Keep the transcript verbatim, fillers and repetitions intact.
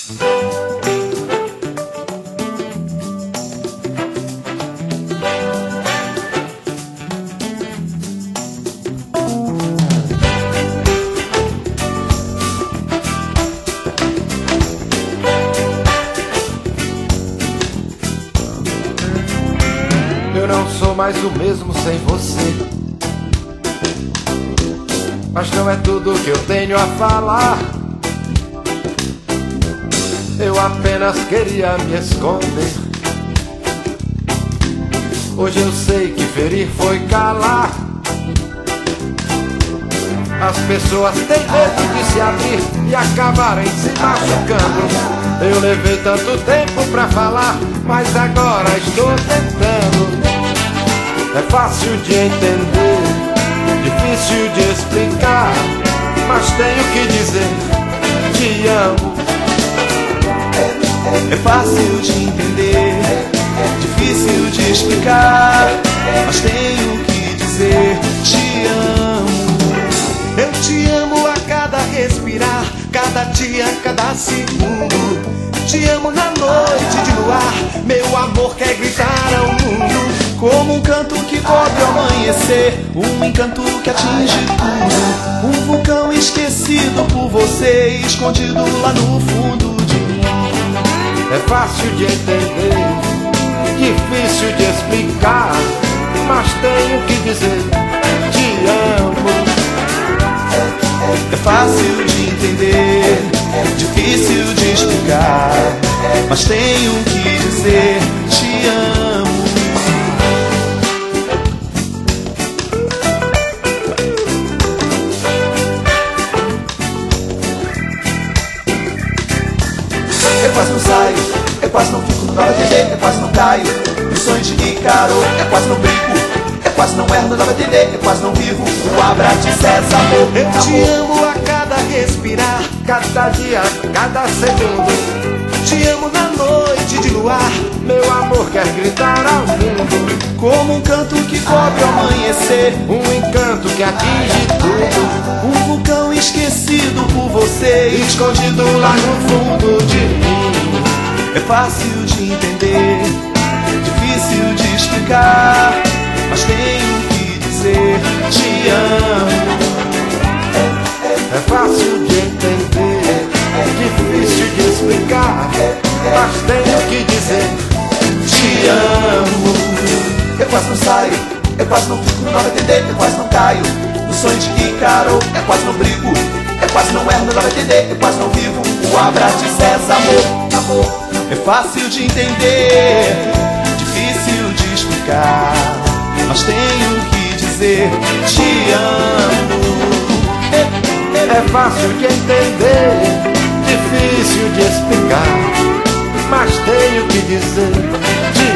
Eu não sou mais o mesmo sem você, mas não é tudo que eu tenho a falar. Eu apenas queria me esconder. Hoje eu sei que ferir foi calar. As pessoas têm medo de se abrir e acabarem se machucando. Eu levei tanto tempo pra falar, mas agora estou tentando. É fácil de entender, difícil de explicar, mas tenho que dizer, te amo. É fácil de entender, difícil de explicar, mas tenho que dizer, te amo. Eu te amo a cada respirar, cada dia, cada segundo. Te amo na noite de luar, meu amor quer gritar ao mundo. Como um canto que cobre o amanhecer, um encanto que atinge tudo. Um vulcão esquecido por você, escondido lá no fundo de mim. É fácil de entender, difícil de explicar, mas tenho que dizer, te amo. É fácil de entender, difícil de explicar, mas tenho que dizer, te amo. Eu quase não saio, eu quase não fico no nada atender, eu quase não caio nos sonhos de Ícaro, eu quase não brinco, eu quase não erro no nada atender, eu quase não vivo o abraço César, amor. Eu te amo a cada respirar, cada dia, cada segundo. te amo na noite de luar, Meu amor quer gritar ao mundo. Como um canto que cobre o amanhecer, Um encanto que atinge tudo. um vulcão esquecido por você, Escondido lá no fundo de mim. é fácil de entender, difícil de explicar, mas tenho que dizer, te amo. É fácil de entender, difícil de explicar, mas tenho que dizer, Te amo. Eu quase não saio, eu quase não fico no nada atender, eu quase não caio no sonho de Ícaro, eu quase não brigo, eu quase não erro no nada atender, eu quase não vivo o abraço de César, amor, amor. É fácil de entender, difícil de explicar, mas tenho que dizer, te amo. é fácil de entender, difícil de explicar, mas tenho que dizer, te